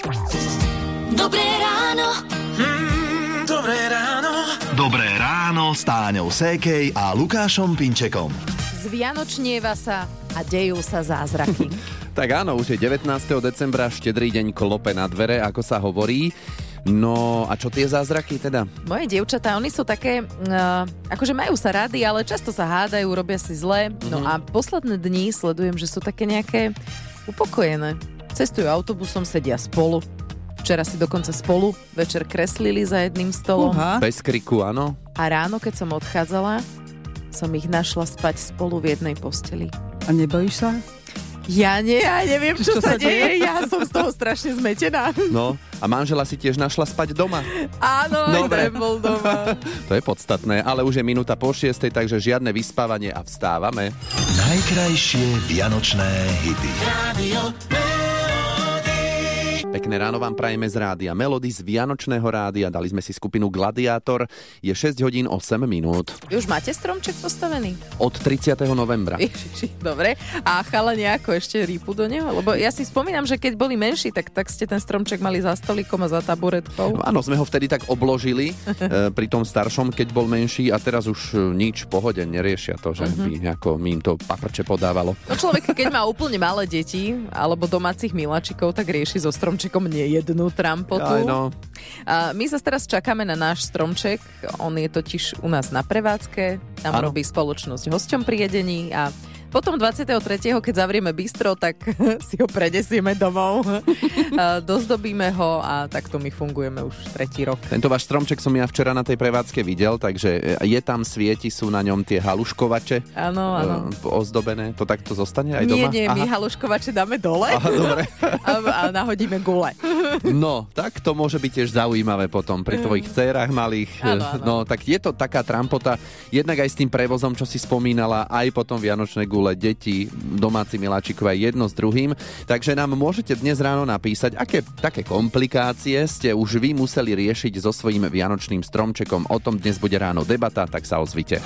Dobré ráno. Dobré ráno. Dobré ráno s Táňou Sékej a Lukášom Pinčekom. Zvianočnieva sa a dejú sa zázraky. Tak áno, už je 19. decembra, štedrý deň klope na dvere, ako sa hovorí. No a čo tie zázraky teda? Moje dievčatá, oni sú také, akože majú sa rady, ale často sa hádajú, robia si zle. No a posledné dni sledujem, že sú také nejaké upokojené. Cestujú autobusom, sedia spolu. Včera si dokonca spolu večer kreslili za jedným stolom. Bez kriku, áno. A ráno, keď som odchádzala, som ich našla spať spolu v jednej posteli. A nebojíš sa? Ja neviem, čo sa deje. Ja som z toho strašne zmetená. No, a manžela si tiež našla spať doma. Áno, Dobre. aj ten bol doma. To je podstatné, ale už je minúta po 6, takže žiadne vyspávanie a vstávame. Najkrajšie vianočné hity. Radio Pekné ráno vám prajeme z Rádia Melody, z Vianočného rádia. Dali sme si skupinu Gladiátor. Je 6 hodín 8 minút. Vy už máte stromček postavený? Od 30. novembra. Ježiši, dobre. A chalani ako ešte rýpu do neho? Lebo ja si spomínam, že keď boli menší, tak ste ten stromček mali za stolíkom a za taburetkou. Áno, sme ho vtedy tak obložili pri tom staršom, keď bol menší, a teraz už nič, v pohode, neriešia to, že by ako mi im to paprče podávalo. No človek, keď má úplne malé deti alebo domácich miláčikov, tak rieši so stromčekom nie jednu trampotu. Aj no. A my sa teraz čakáme na náš stromček. On je totiž u nás na prevádzke. Tam robí spoločnosť hosťom pri jedení a potom 23., keď zavrieme bistro, tak si ho prenesieme domov. Dozdobíme ho a takto my fungujeme už 3. rok. Tento váš stromček som ja včera na tej prevádzke videl, takže je tam, svieti, sú na ňom tie haluškovače. Áno. Ozdobené. To takto zostane aj doma? Nie, my haluškovače dáme dole. Aha, dobre. a nahodíme gule. No, tak to môže byť tiež zaujímavé potom pri tvojich dcérach malých. Áno. No, tak je to taká trampota, jednak aj s tým prevozom, čo si spomínala, aj potom vianočné gule, deti, domáci miláčikové, jedno s druhým. Takže nám môžete dnes ráno napísať, aké také komplikácie ste už vy museli riešiť so svojím vianočným stromčekom. O tom dnes bude ráno debata, tak sa ozvite.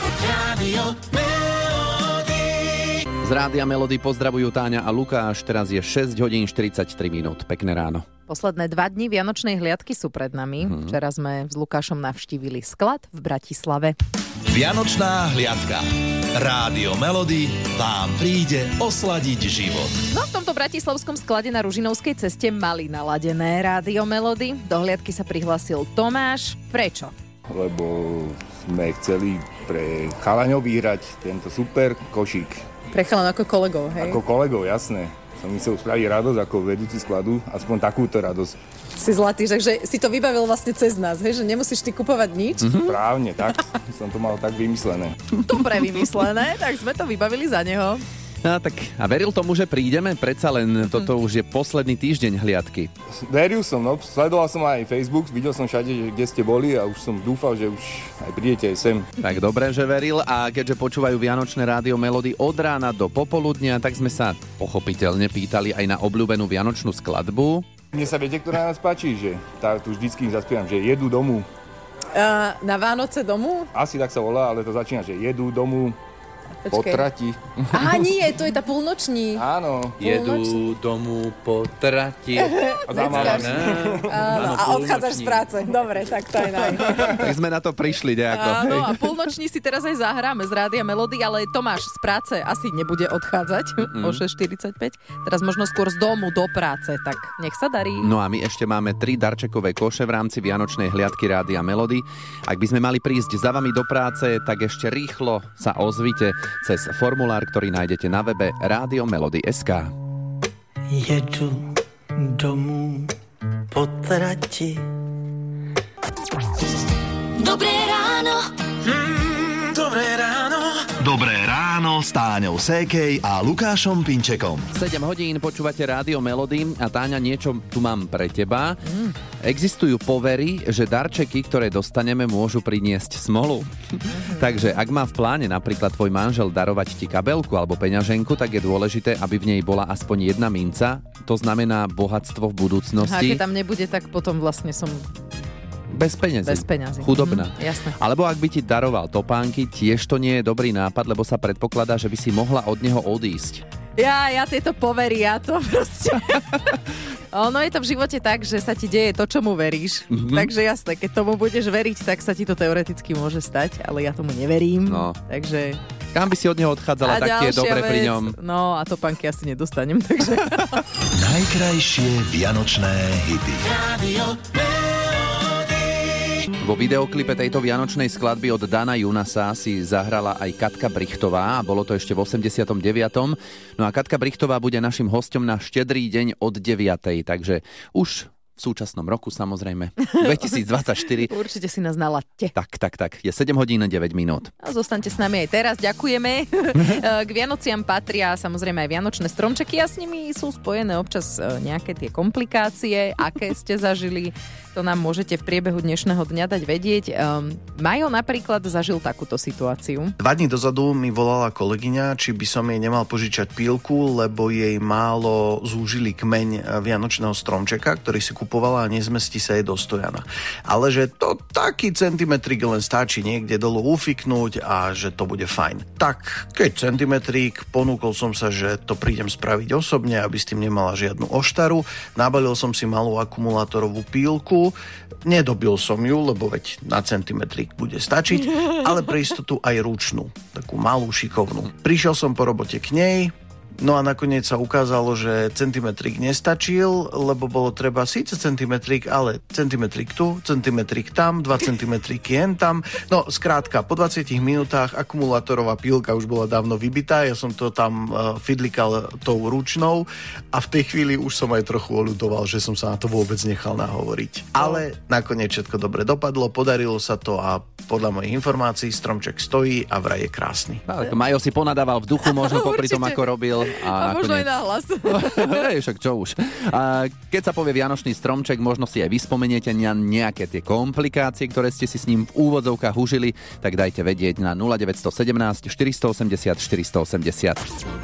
Z Rádia Melody pozdravujú Táňa a Lukáš. Teraz je 6 hodín 43 minút. Pekné ráno. Posledné 2 dni vianočnej hliadky sú pred nami. Včera sme s Lukášom navštívili sklad v Bratislave. Vianočná hliadka. Rádio Melody vám príde osladiť život. No v tomto bratislavskom sklade na Ružinovskej ceste mali naladené Rádio Melody. Do hliadky sa prihlásil Tomáš. Prečo? Lebo sme chceli pre chalaňov vyhrať tento super košík. Pre chalan ako kolegov, hej? Ako kolegov, jasné. Som chcel spraviť radosť ako vedúci skladu, aspoň takúto radosť. Si zlatý, takže si to vybavil vlastne cez nás, hej? Že nemusíš ty kupovať nič. Správne, tak. Som to mal tak vymyslené. Dobre vymyslené, tak sme to vybavili za neho. No, tak a veril tomu, že prídeme? Predsa len toto už je posledný týždeň hliadky. Veril som, no. Sledoval som aj Facebook, videl som všade, že kde ste boli a už som dúfal, že už aj prídete aj sem. Tak dobre, že veril, a keďže počúvajú Vianočné Rádio Melody od rána do popoludnia, tak sme sa pochopiteľne pýtali aj na obľúbenú vianočnú skladbu. Mne sa viete, ktorá nás páči, že tu vždycky zaspievam, že jedu domu. Na Vánoce domu? Asi tak sa volá, ale to začína, že jedu domu. Po trati. Á, nie, to je tá polnoční. Áno. Jedu domu po trati. Áno, a odchádzaš z práce. Dobre, tak to je naj. Tak sme na to prišli nejako. Áno, a polnoční si teraz aj zahráme z Rádia Melody, ale Tomáš z práce asi nebude odchádzať o 6:45. Teraz možno skôr z domu do práce, tak nech sa darí. No a my ešte máme 3 darčekové koše v rámci Vianočnej hliadky Rádia Melody. Ak by sme mali prísť za vami do práce, tak ešte rýchlo sa ozvite cez formulár, ktorý nájdete na webe radiomelody.sk. Jedu domů po trati. Dobré ráno. Dobré ráno. Dobré ráno s Táňou Sékej a Lukášom Pinčekom. 7 hodín počúvate Rádio Melody a Táňa, niečo tu mám pre teba. Existujú povery, že darčeky, ktoré dostaneme, môžu priniesť smolu. Takže ak má v pláne napríklad tvoj manžel darovať ti kabelku alebo peňaženku, tak je dôležité, aby v nej bola aspoň jedna minca. To znamená bohatstvo v budúcnosti. A keď tam nebude, tak potom vlastne som bez peňazí. Bez peňazí. Chudobná. Jasné. Alebo ak by ti daroval topánky, tiež to nie je dobrý nápad, lebo sa predpokladá, že by si mohla od neho odísť. Ja tieto povery, ja to proste... Ono je to v živote tak, že sa ti deje to, čomu veríš. Takže jasné, keď tomu budeš veriť, tak sa ti to teoreticky môže stať, ale ja tomu neverím. No. Takže... Kam by si od neho odchádzala, tak je dobre pri ňom. No a topánky asi nedostanem, takže... Najkrajšie vianočné hity. Vo videoklipe tejto vianočnej skladby od Dana Junasa si zahrala aj Katka Brichtová a bolo to ešte v 89. No a Katka Brichtová bude našim hosťom na Štedrý deň od 9. Takže už v súčasnom roku samozrejme, 2024. Určite si nás nalaďte. Tak. Je 7 hodín 9 minút. A zostaňte s nami aj teraz, ďakujeme. K Vianociam patria samozrejme aj vianočné stromčeky a s nimi sú spojené občas nejaké tie komplikácie, aké ste zažili. To nám môžete v priebehu dnešného dňa dať vedieť. Majo napríklad zažil takúto situáciu. 2 dní dozadu mi volala kolegyňa, či by som jej nemal požičať pílku, lebo jej málo zúžili kmeň vianočného stromčeka, ktorý si kupovala a nezmestí sa jej do stojana. Ale že to taký centimetrík len stačí niekde dolu ufiknúť a že to bude fajn. Tak, keď centimetrík, ponúkol som sa, že to prídem spraviť osobne, aby s tým nemala žiadnu oštaru. Nabalil som si malú akumulátorovú pílku. Nedobil som ju, lebo veď na centimetrík bude stačiť, ale pre istotu aj ručnú, takú malú, šikovnú. Prišiel som po robote k nej, no a nakoniec sa ukázalo, že centimetrík nestačil, lebo bolo treba síce centimetrík, ale centimetrík tu, centimetrík tam, 2 centimetríky jen tam. No skrátka, po 20 minútach akumulátorová pílka už bola dávno vybitá, ja som to tam fidlikal tou ručnou a v tej chvíli už som aj trochu oľutoval, že som sa na to vôbec nechal nahovoriť. Ale nakoniec všetko dobre dopadlo, podarilo sa to a podľa mojich informácií stromček stojí a vraj je krásny. Tak Majo si ponadával v duchu možno popri tom, ako robil. A možno aj nahlas. Však čo už. A keď sa povie vianočný stromček, možno si aj vyspomenete na nejaké tie komplikácie, ktoré ste si s ním v úvodzovkách užili, tak dajte vedieť na 0917 480 480.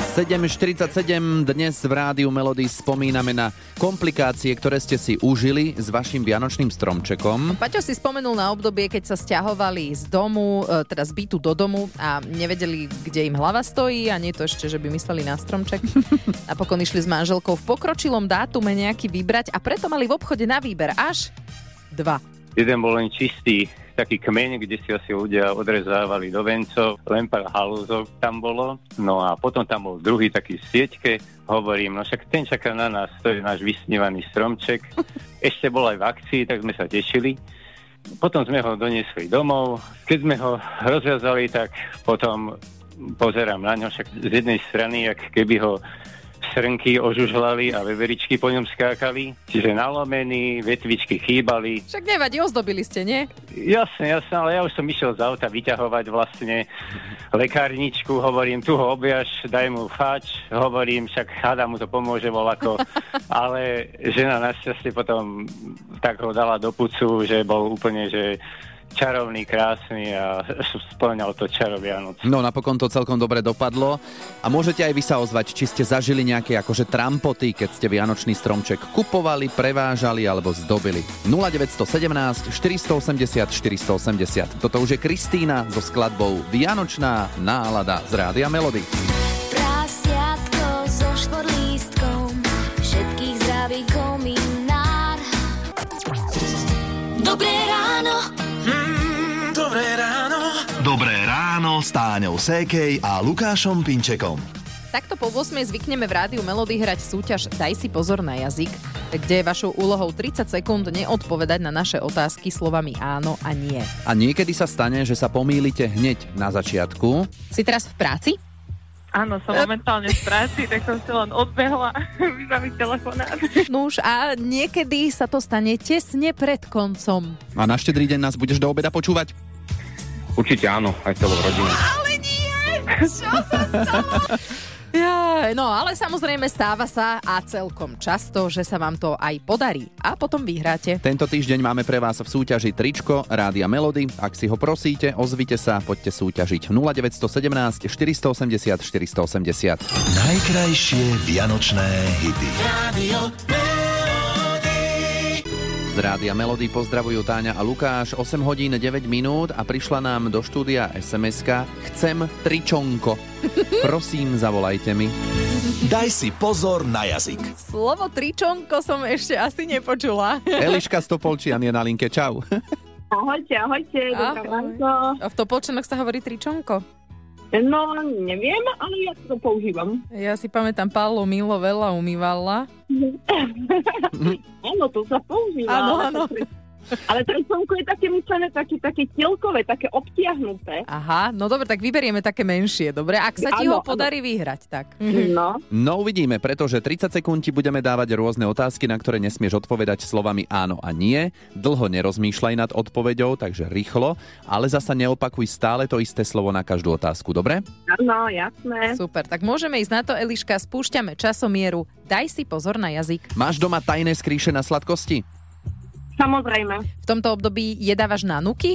7:47 dnes v Rádiu Melody spomíname na komplikácie, ktoré ste si užili s vašim vianočným stromčekom. Paťo si spomenul na obdobie, keď sa sťahovali z domu, teda z bytu do domu a nevedeli, kde im hlava stojí a nie to ešte, že by mysleli na stromček. Napokon išli s manželkou v pokročilom dátume nejaký vybrať a preto mali v obchode na výber až 2. Jeden bol len čistý taký kmeň, kde si asi ľudia odrezávali do vencov, len pár halúzok tam bolo. No a potom tam bol druhý taký v sieťke, hovorím, no však ten čaká na nás, to je náš vysnívaný stromček. Ešte bol aj v akcii, tak sme sa tešili. Potom sme ho doniesli domov. Keď sme ho rozviazali, tak potom pozerám na ňo, však z jednej strany, jak keby ho srnky ožužľali a veveričky po ňom skákali, čiže nalomený, vetvičky chýbali. Však nevadí, ozdobili ste, nie? Jasne, ale ja už som išiel z auta vyťahovať vlastne lekárničku, hovorím, tu ho objaž, daj mu fač, hovorím, však hada mu to pomôže voľako, ale žena našťastie potom tak ho dala do pucu, že bol úplne, že čarovný, krásny a spĺňal to čaro Vianoc. No napokon to celkom dobre dopadlo a môžete aj vy sa ozvať, či ste zažili nejaké akože trampoty, keď ste vianočný stromček kupovali, prevážali alebo zdobili. 0917 480 480. Toto už je Kristína so skladbou Vianočná nálada z Rádia Melody. Prasiatko so štvorlístkom, všetkých zdraví kominár. Dobré ráno. Dobré ráno. Dobré ráno s Táňou Sékej a Lukášom Pinčekom. Takto po 8 zvykneme v Rádiu Melody hrať súťaž Daj si pozor na jazyk, kde je vašou úlohou 30 sekúnd neodpovedať na naše otázky slovami áno a nie. A niekedy sa stane, že sa pomýlite hneď na začiatku. Si teraz v práci? Áno, som momentálne v práci, tak som si len odbehla vybaviť telefonát. Nuž a niekedy sa to stane tesne pred koncom. A na Štedrý deň nás budeš do obeda počúvať? Určite áno, aj celou rodinou. Ale nie! Čo sa stalo? No, ale samozrejme stáva sa a celkom často, že sa vám to aj podarí a potom vyhráte. Tento týždeň máme pre vás v súťaži tričko Rádia Melody. Ak si ho prosíte, ozvite sa, poďte súťažiť 0917 480 480. Najkrajšie vianočné hity. Rádio Melody. Z Rádia Melody pozdravujú Táňa a Lukáš. 8 hodín 9 minút a prišla nám do štúdia SMS-ka. Chcem tričonko. Prosím, zavolajte mi. Daj si pozor na jazyk. Slovo tričonko som ešte asi nepočula. Eliška z Topolčian je na linke. Čau. Ahojte, dobré ránko. A v Topolčanoch sa hovorí tričonko? No, neviem, ale ja to používam. Ja si pamätám, Pálo Milo veľa umývala. Áno, to sa používa. Áno. Ale tričonko je také myslené, také tielkové, také obtiahnuté. Aha, no dobre, tak vyberieme také menšie, dobre? Ak sa ti ho podarí vyhrať, tak. No uvidíme, pretože 30 sekúnd ti budeme dávať rôzne otázky, na ktoré nesmieš odpovedať slovami áno a nie. Dlho nerozmýšľaj nad odpoveďou, takže rýchlo, ale zasa neopakuj stále to isté slovo na každú otázku, dobre? Áno, jasné. Super, tak môžeme ísť na to, Eliška, spúšťame časomieru. Daj si pozor na jazyk. Máš doma tajné skrýše na sladkosti? Samozrejme. V tomto období jedávaš na nuky?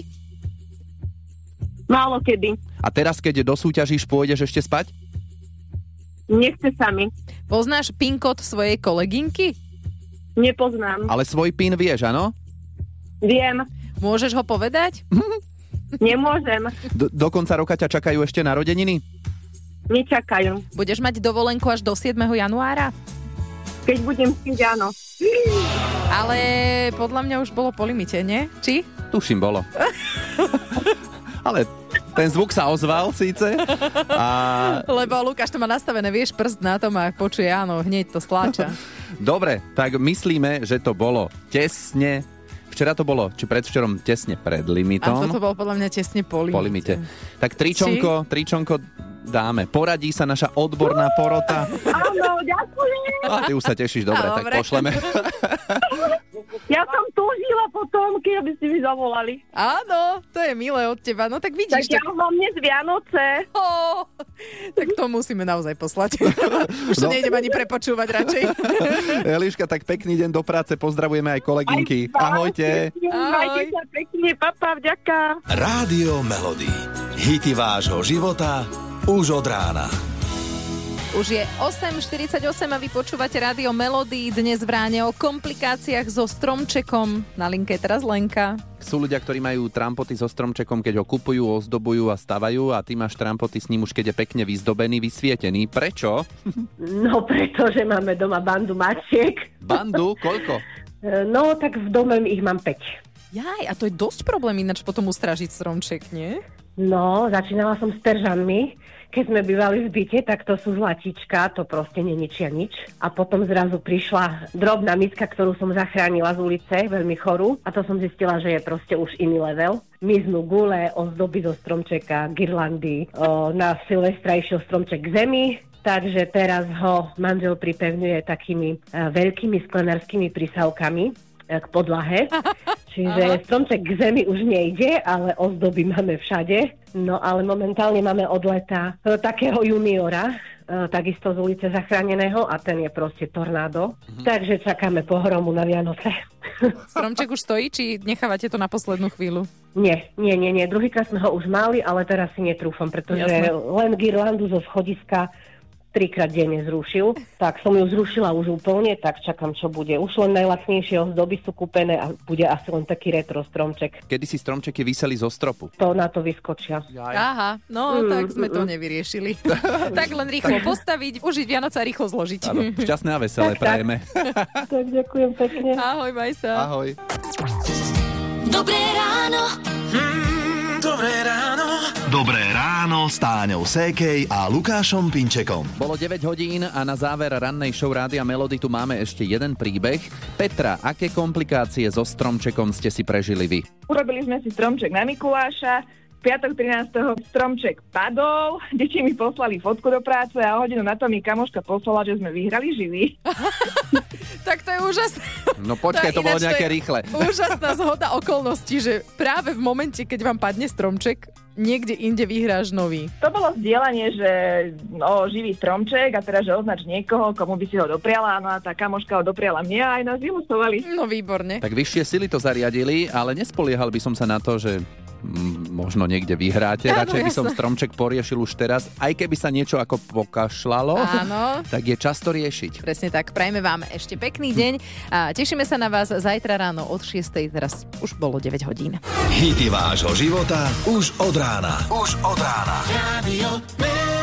Málo kedy. A teraz, keď dosúťažíš, pôjdeš ešte spať? Nechce sa mi. Poznáš PIN kód svojej kolegynky? Nepoznám. Ale svoj PIN vieš, áno? Viem. Môžeš ho povedať? Nemôžem. Do konca roka ťa čakajú ešte narodeniny? Nečakajú. Budeš mať dovolenku až do 7. januára? Keď budem chcieť, áno. Ale podľa mňa už bolo po limite, nie? Či? Tuším, bolo. Ale ten zvuk sa ozval síce. Lebo Lukáš to má nastavené, vieš, prst na tom a počuje, áno, hneď to stláča. Dobre, tak myslíme, že to bolo tesne. Včera to bolo, či predvčerom tesne pred limitom. A toto bolo podľa mňa tesne po limite. Tak tričonko dáme. Poradí sa naša odborná porota. Áno, ďakujem. A ty už sa tešíš, dobre, tak pošleme. Ja som túžila potom, keby ste mi zavolali. Áno, to je milé od teba. No tak vidíš. Tak ja mám dnes Vianoce. Tak to musíme naozaj poslať. Už to nejdem ani prepočúvať radšej. Eliška, tak pekný deň do práce. Pozdravujeme aj kolegynky. Ahojte. Majte sa pekne, papa, vďaka. Rádio Melody. Hity vášho života už od rána. Už je 8.48 a vy počúvate Rádio Melody. Dnes v ráne o komplikáciách so stromčekom. Na linke je teraz Lenka. Sú ľudia, ktorí majú trampoty so stromčekom, keď ho kupujú, ozdobujú a stavajú, a ty máš trampoty s ním už keď je pekne vyzdobený, vysvietený. Prečo? No pretože máme doma bandu mačiek. Bandu? Koľko? No tak v dome ich mám 5. Jaj, a to je dosť problém ináč potom ustražiť stromček, nie? No, začínala som s peržanmi. Keď sme bývali v byte, tak to sú zlatička, to proste neničia nič. A potom zrazu prišla drobná miska, ktorú som zachránila z ulice, veľmi chorú. A to som zistila, že je proste už iný level. Miznú gule, ozdoby zo stromčeka, girlandy, na Silvestra išiel stromček k zemi. Takže teraz ho manžel pripevňuje takými veľkými sklenárskymi prísavkami k podlahe. Čiže stromček k zemi už nejde, ale ozdoby máme všade. No ale momentálne máme od leta takého juniora, takisto z ulice zachráneného, a ten je proste tornádo. Takže čakáme pohromu na Vianoce. Stromček už stojí, či nechávate to na poslednú chvíľu? Nie. Druhýkrát sme ho už mali, ale teraz si netrúfam, pretože len girlandu zo schodiska 3-krát denne zrušil. Tak som ju zrušila už úplne, tak čakám, čo bude. Už len najlacnejšie ozdoby sú kúpené a bude asi len taký retro stromček. Kedy si stromčeky viseli zo stropu? To na to vyskočia. Aha, no tak sme to nevyriešili. Tak len rýchlo postaviť, užiť Vianoce a rýchlo zložiť. Áno, šťastné a veselé prajeme. Tak ďakujem pekne. Ahoj, maj sa. Ahoj. Dobré ráno. Dobré ráno. Dobré ráno s Táňou Sékej a Lukášom Pinčekom. Bolo 9 hodín a na záver rannej show Rádia Melody tu máme ešte jeden príbeh. Petra, aké komplikácie so stromčekom ste si prežili vy? Urobili sme si stromček na Mikuláša. Piatok 13. stromček padol, deti mi poslali fotku do práce a hodinu na to mi kamoška poslala, že sme vyhrali živý. Tak to je úžasné. No počkaj, to bolo nejaké rýchle. Úžasná zhoda okolností, že práve v momente, keď vám padne stromček, niekde inde vyhráš nový? To bolo zdieľanie, že živý stromček a teraz, že označ niekoho, komu by si ho dopriala, no a tá kamoška ho dopriala mne a aj nás vylosovali. No výborne. Tak vyššie sily to zariadili, ale nespoliehal by som sa na to, že možno niekde vyhráte. Radšej by som stromček poriešil už teraz, aj keby sa niečo ako pokašľalo, tak je čas to riešiť. Presne tak, prajme vám ešte pekný deň a tešíme sa na vás zajtra ráno od 6. Teraz už bolo 9 hodín. Hity vášho života už od rána. Rádio